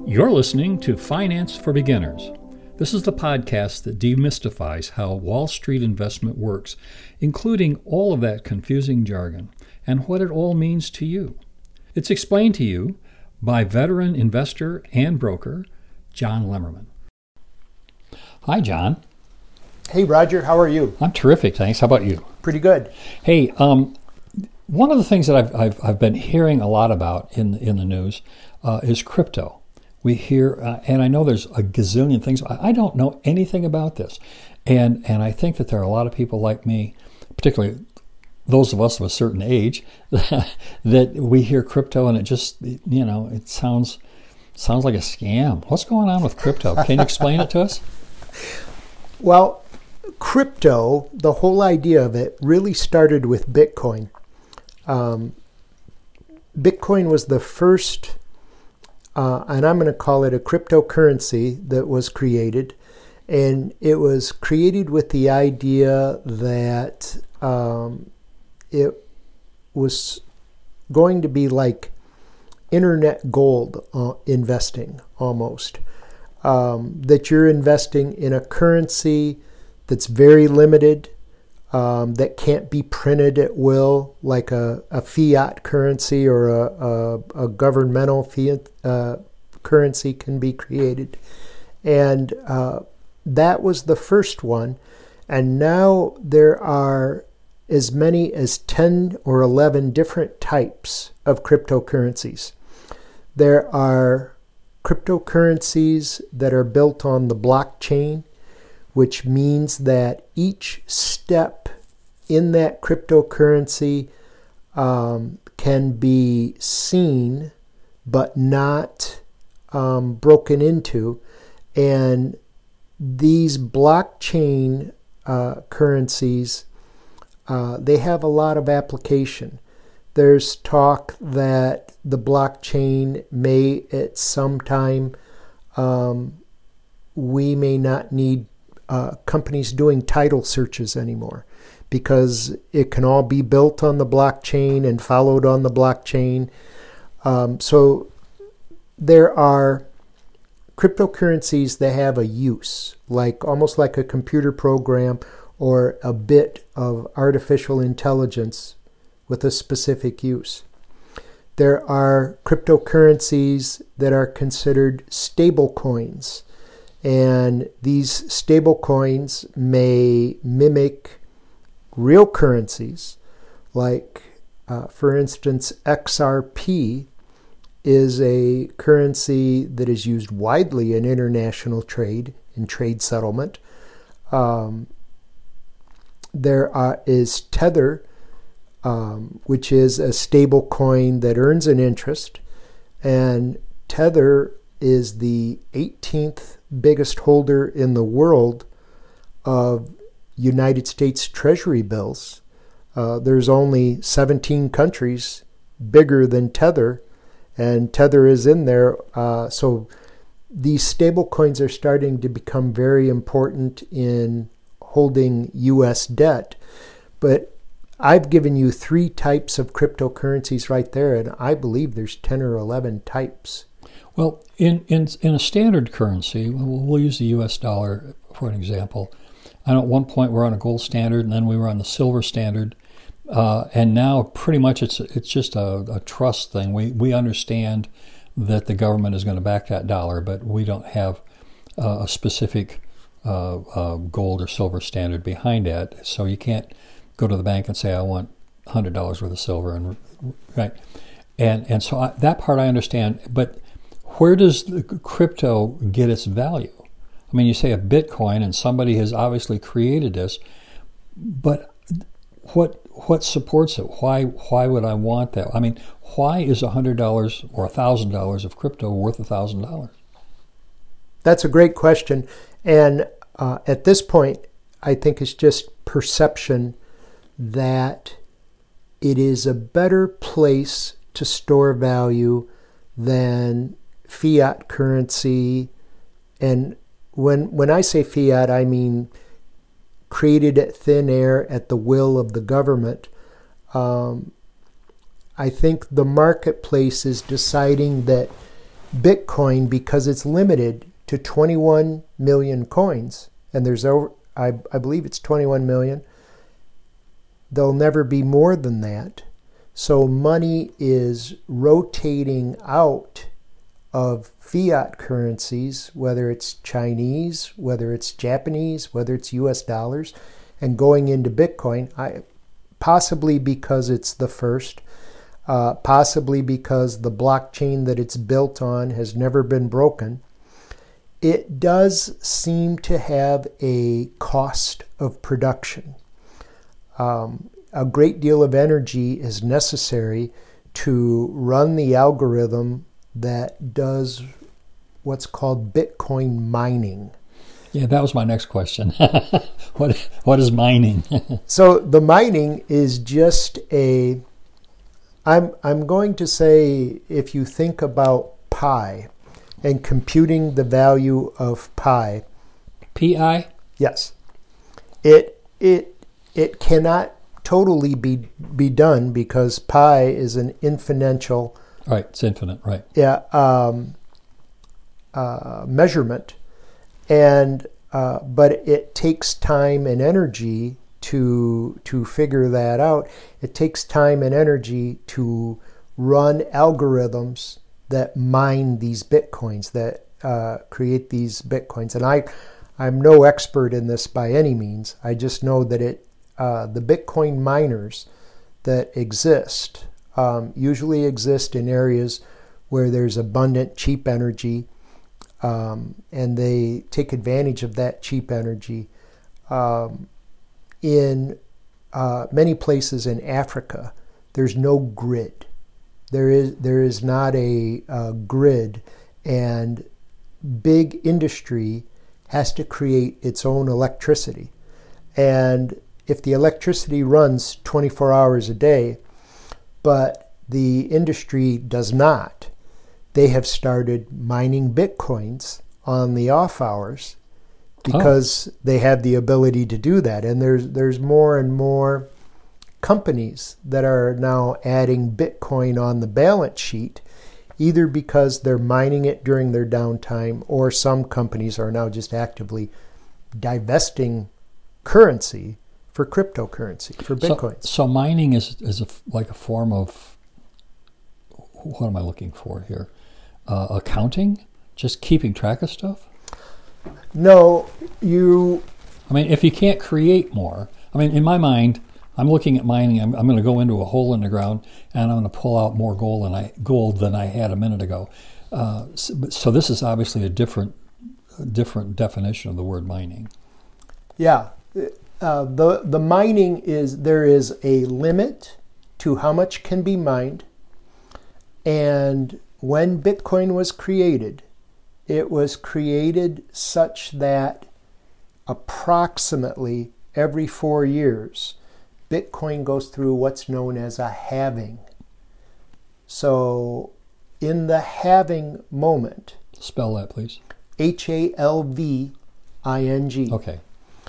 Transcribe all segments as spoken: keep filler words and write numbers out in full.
You're listening to Finance for Beginners. This is the podcast that demystifies how Wall Street investment works, including all of that confusing jargon and what it all means to you. It's explained to you by veteran investor and broker, John Lemmerman. Hi, John. Hey, Roger. How are you? I'm terrific, thanks. How about you? Pretty good. Hey, um, one of the things that I've, I've, I've been hearing a lot about in, in the news uh, is crypto. We hear, uh, and I know there's a gazillion things. I, I don't know anything about this. And, and I think that there are a lot of people like me, particularly those of us of a certain age, that we hear crypto and it just, you know, it sounds sounds like a scam. What's going on with crypto? Can you explain it to us? Well, crypto, the whole idea of it really started with Bitcoin. Um, Bitcoin was the first, uh, and I'm going to call it a cryptocurrency that was created. And it was created with the idea that um, it was going to be like internet gold uh, investing almost. Um, that you're investing in a currency that's very limited, um, that can't be printed at will, like a, a fiat currency or a, a, a governmental fiat uh, currency can be created. And uh, that was the first one. And now there are as many as ten or eleven different types of cryptocurrencies. There are cryptocurrencies that are built on the blockchain, which means that each step in that cryptocurrency um, can be seen but not um, broken into. And these blockchain uh, currencies, uh, they have a lot of application. There's talk that the blockchain may at some time, um, we may not need uh, companies doing title searches anymore because it can all be built on the blockchain and followed on the blockchain. Um, so there are cryptocurrencies that have a use, like almost like a computer program or a bit of artificial intelligence with a specific use. There are cryptocurrencies that are considered stable coins, and these stable coins may mimic real currencies, like uh, for instance X R P is a currency that is used widely in international trade and trade settlement. Um, there are, is Tether, Um, which is a stable coin that earns an interest. And Tether is the eighteenth biggest holder in the world of United States Treasury bills. Uh, there's only seventeen countries bigger than Tether, and Tether is in there. Uh, so these stable coins are starting to become very important in holding U S debt. But I've given you three types of cryptocurrencies right there, and I believe there's ten or eleven types. Well, in, in, in a standard currency, we'll, we'll use the U S dollar for an example. I know at one point we're on a gold standard, and then we were on the silver standard, uh, and now pretty much it's it's just a, a trust thing. We we understand that the government is going to back that dollar, but we don't have uh, a specific uh, uh, gold or silver standard behind that, so you can't go to the bank and say, I want one hundred dollars worth of silver. and right, And and so I, that part I understand. But where does the crypto get its value? I mean, you say a Bitcoin, and somebody has obviously created this, but what what supports it? Why why would I want that? I mean, why is one hundred dollars or one thousand dollars of crypto worth one thousand dollars? That's a great question. And uh, at this point, I think it's just perception that it is a better place to store value than fiat currency. And when when I say fiat, I mean created at thin air at the will of the government. Um, I think the marketplace is deciding that Bitcoin, because it's limited to twenty-one million coins, and there's over, I, I believe it's twenty-one million. There'll never be more than that. So money is rotating out of fiat currencies, whether it's Chinese, whether it's Japanese, whether it's U S dollars, and going into Bitcoin, I, possibly because it's the first, uh, possibly because the blockchain that it's built on has never been broken. It does seem to have a cost of production. Um, a great deal of energy is necessary to run the algorithm that does what's called Bitcoin mining. Yeah, that was my next question. what what is mining? So the mining is just a, I'm I'm going to say, if you think about pi and computing the value of pi. Pi? Yes. It it it cannot totally be be done because pi is an infinitial. Right, it's infinite, right. Yeah, um, uh, measurement, and uh, but it takes time and energy to to figure that out. It takes time and energy to run algorithms that mine these bitcoins, that uh, create these bitcoins. And I, I'm no expert in this by any means. I just know that it, uh, the Bitcoin miners that exist um, usually exist in areas where there's abundant cheap energy, um, and they take advantage of that cheap energy. Um, in uh, many places in Africa, there's no grid. There is there is not a, a grid, and big industry has to create its own electricity. And if the electricity runs twenty-four hours a day, but the industry does not, they have started mining bitcoins on the off hours because oh. they have the ability to do that. And there's there's more and more companies that are now adding Bitcoin on the balance sheet, either because they're mining it during their downtime, or some companies are now just actively divesting currency for cryptocurrency, for Bitcoin. So, so mining is is a, like a form of, what am I looking for here? Uh, accounting? Just keeping track of stuff? No, you... I mean, if you can't create more, I mean, in my mind, I'm looking at mining. I'm, I'm going to go into a hole in the ground, and I'm going to pull out more gold than I gold than I had a minute ago. Uh, so, so this is obviously a different, different definition of the word mining. Yeah, uh, the the mining is, there is a limit to how much can be mined, and when Bitcoin was created, it was created such that approximately every four years. Bitcoin goes through what's known as a halving. So in the halving moment... Spell that, please. H A L V I N G. Okay.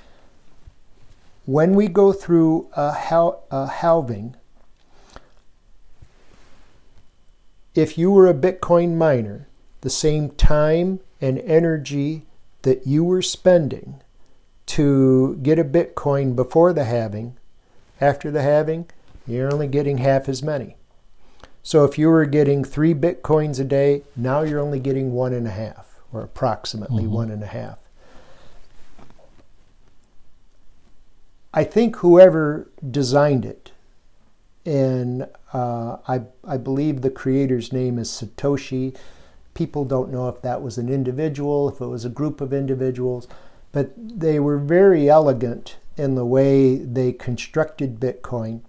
When we go through a, hal- a halving, if you were a Bitcoin miner, the same time and energy that you were spending to get a Bitcoin before the halving, after the halving, you're only getting half as many. So if you were getting three Bitcoins a day, now you're only getting one and a half, or approximately mm-hmm. one and a half. I think whoever designed it, and uh, I, I believe the creator's name is Satoshi. People don't know if that was an individual, if it was a group of individuals, but they were very elegant in the way they constructed Bitcoin.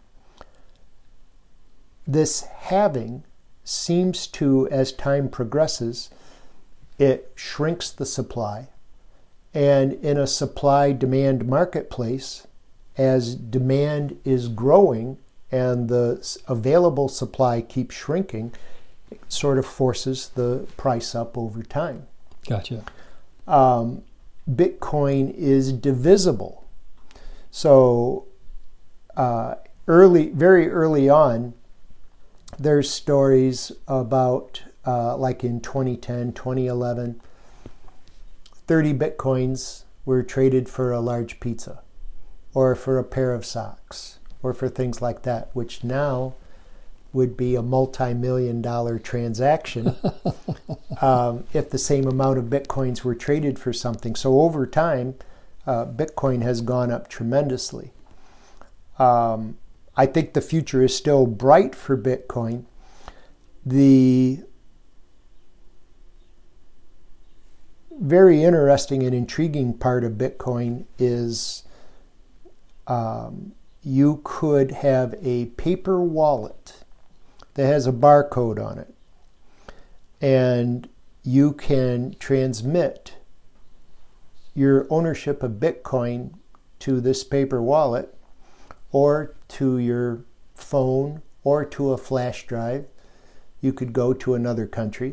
This halving seems to, as time progresses, it shrinks the supply. And in a supply-demand marketplace, as demand is growing and the available supply keeps shrinking, it sort of forces the price up over time. Gotcha. Um, Bitcoin is divisible. So uh, early, very early on, there's stories about uh, like in twenty ten, twenty eleven, thirty Bitcoins were traded for a large pizza or for a pair of socks or for things like that, which now would be a multi-million dollar transaction um, if the same amount of Bitcoins were traded for something. So over time, uh, Bitcoin has gone up tremendously. Um, I think the future is still bright for Bitcoin. The very interesting and intriguing part of Bitcoin is um, you could have a paper wallet that has a barcode on it, and you can transmit your ownership of Bitcoin to this paper wallet or to your phone or to a flash drive. You could go to another country,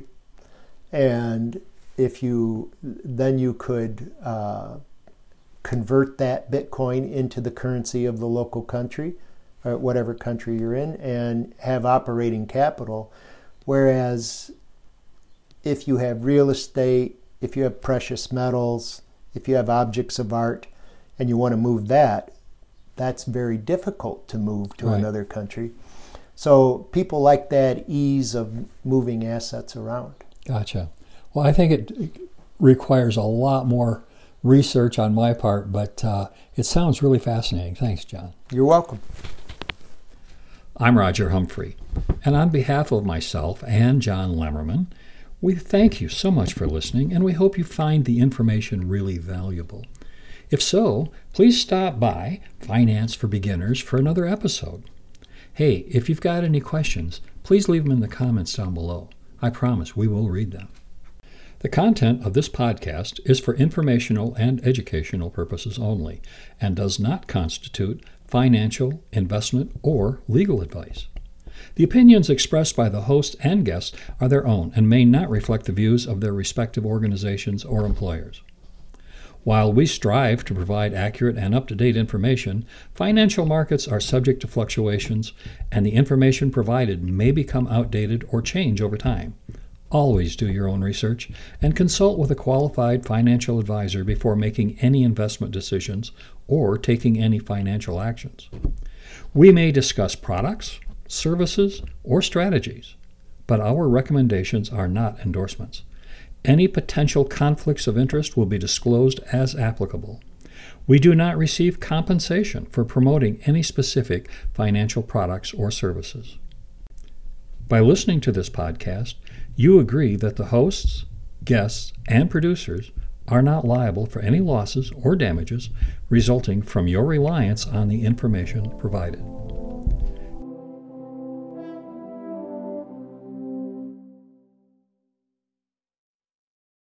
and if you then you could uh, convert that Bitcoin into the currency of the local country, or whatever country you're in, and have operating capital. Whereas if you have real estate, if you have precious metals, if you have objects of art, and you want to move that, that's very difficult to move to right. another country. So people like that ease of moving assets around. Gotcha. Well, I think it requires a lot more research on my part, but uh, it sounds really fascinating. Thanks, John. You're welcome. I'm Roger Humphrey, and on behalf of myself and John Lemmerman, we thank you so much for listening, and we hope you find the information really valuable. If so, please stop by Finance for Beginners for another episode. Hey, if you've got any questions, please leave them in the comments down below. I promise we will read them. The content of this podcast is for informational and educational purposes only and does not constitute financial, investment, or legal advice. The opinions expressed by the host and guests are their own and may not reflect the views of their respective organizations or employers. While we strive to provide accurate and up-to-date information, financial markets are subject to fluctuations, and the information provided may become outdated or change over time. Always do your own research and consult with a qualified financial advisor before making any investment decisions or taking any financial actions. We may discuss products, services, or strategies, but our recommendations are not endorsements. Any potential conflicts of interest will be disclosed as applicable. We do not receive compensation for promoting any specific financial products or services. By listening to this podcast, you agree that the hosts, guests, and producers are not liable for any losses or damages resulting from your reliance on the information provided.